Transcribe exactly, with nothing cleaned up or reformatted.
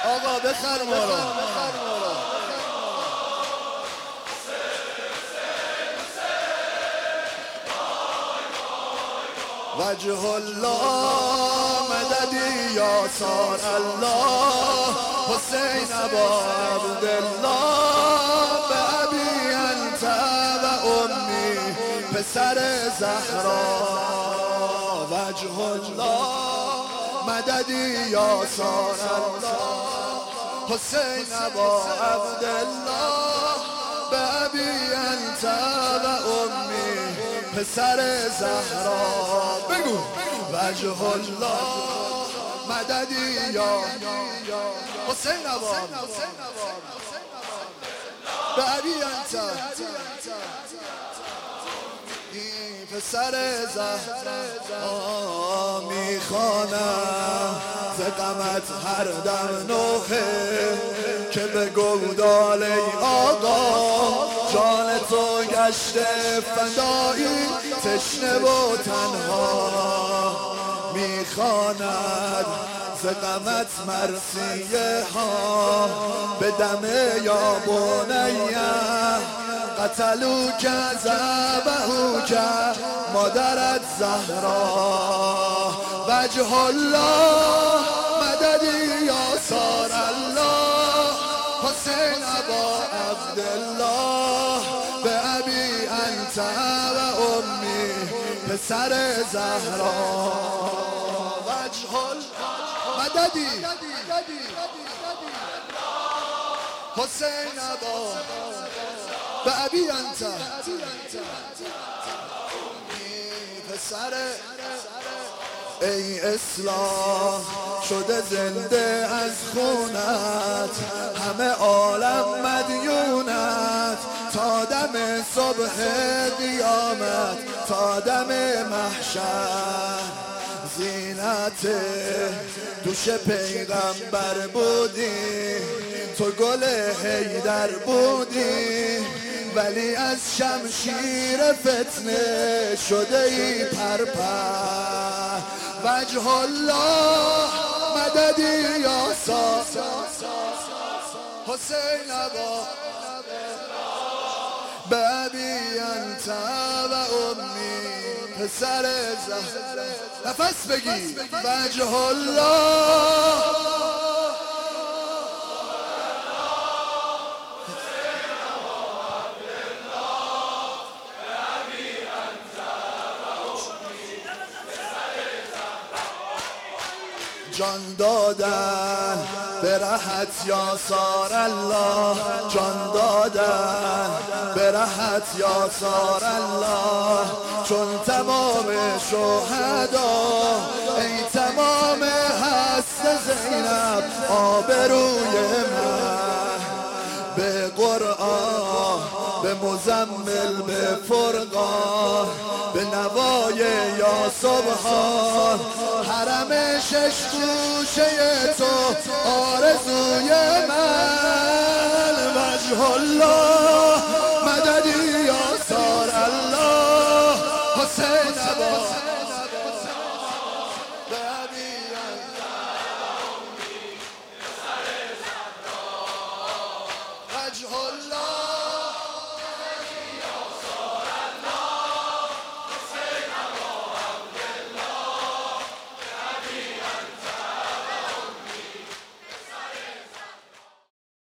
آقا بخر ما رو. وجه الله مددی یا سار الله حسین ابا عبدالله به ابی انت و امی پسر زهرا. وجه الله مددی یا سار الله حسین ابا عبدالله به ابی انت و امی پسر زهرا. بگو وجه الله مددی یا حسین ابا به ابی انت پسر زهرا. میخوانم ز غمت هر دم نوحه که به گودال ای آقا جان تو گشته فدایی تشنه و تنها. میخواند ز غمت مرثیه ها به دم یا بنیه قتلو که ذبحو که مادرت زهرا. وجه الله مددی یا سار الله حسین ابا عبدالله به ابی انت و امی پسر زهرا. وجه الله مددی حسین ابا به ابی انت پسر. ای اسلام شده زنده از خونت همه عالم مدیونت تا دم صبح قیامت تا دم محشر. زینت دوش پیغمبر بودی تو گل حیدر بودی ولی از شمشیر فتنه شده ای پرپر. وجه الله مددی یا سار حسین ابا به ابی انت و امی پسر زهرا. نفس بگی وجه الله جان دادن به رحت یا سار الله جان دادن به رحت یا سار الله چون تمام شهدا ای تمام هست زینب آبروی من. به قرآن به مزمل به فرقان به نوای یا سبحان حرم شش گوشه تو آرزوی من. وجه الله